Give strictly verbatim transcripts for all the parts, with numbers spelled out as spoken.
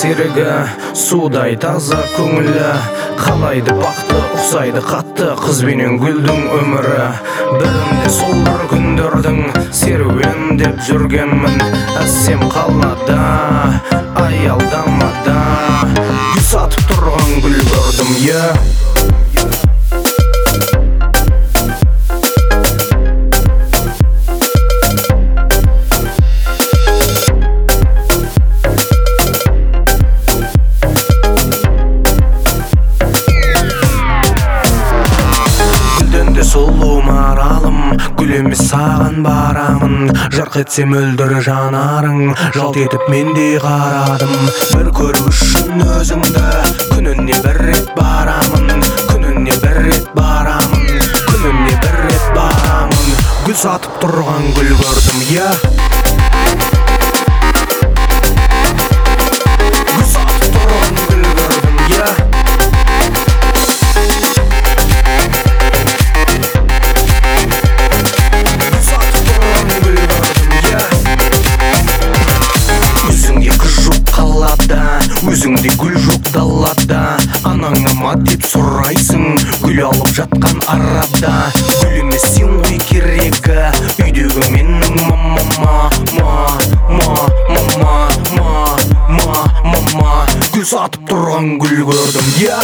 серігі, судай таза көңілі, қалайды бақты, ұқсайды қатты қызбенен гүлдің өмірі. Бірінде сол бір күндердің серуендеп жүргенмін, әсем қалада, аялдамада гүл сатып тұрған гүл көрдім, е сұлу маралым, гүл емес саған барамын. Жарқ етсе мөлдір жанарың, жалт етіп менде қарадым. Бір көру үшін өзіңді, күніне бір рет барамын, күніне бір рет барамын, күніне бір рет барамын. Гүл сатып тұрған гүл көрдім, е гүл сатып тұрған гүл көрдім, е өзіңде гүл жоқ далада, анаңа ма деп сұрайсың, гүл алып жатқан арада. Гүл емес сен ғой керегі, үйдегі менің мамама, ма, ма, мама, ма, ма, мама. Гүл сатып тұрған гүл көрдім, е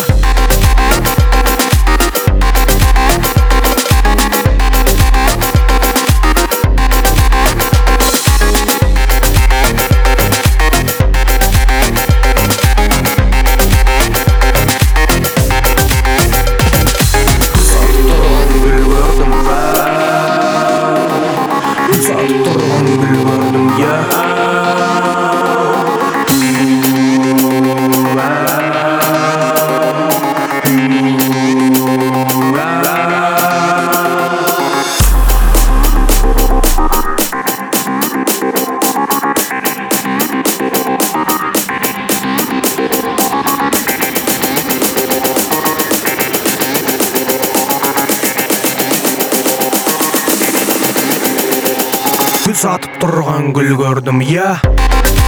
гүл сатып тұрған гүл көрдім, е